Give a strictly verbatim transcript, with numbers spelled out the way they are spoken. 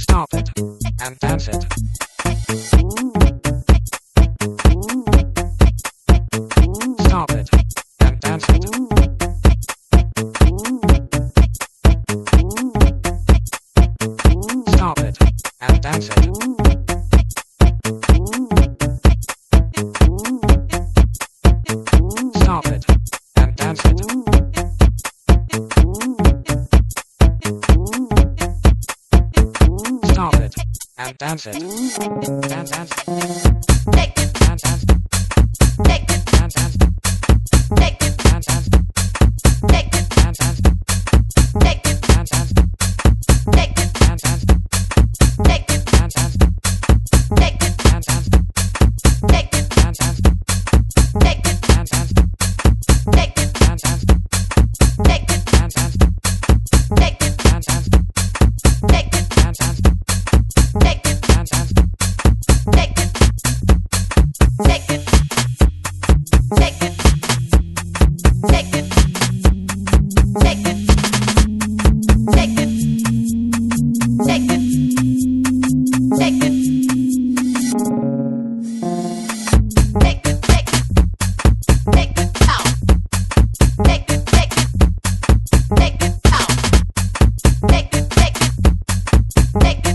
Stop it and dance it. Stop it and dance it. Stop it and dance it. Stop it and dance it. Stop it and dance it. Dance, dance. Take it, dance, dance. Take it, dance, dance. Take it, dance, dance. Take it, dance, dance. Take it, dance, dance. Take it, dance, dance. Take it, dance, dance. Take it, dance, dance. Take it, dance, dance. Take it, dance, dance. Take it, dance, dance. Take it, dance, dance. Take it, dance, dance. Take it, dance, dance. Take it, dance, dance. Take it. Take it. Take it. Take it. Take it. Take it. Take it. Take it. Take it. Take it. Take it out. Take it. Take it. Take it out. Take it. Take it. Take it.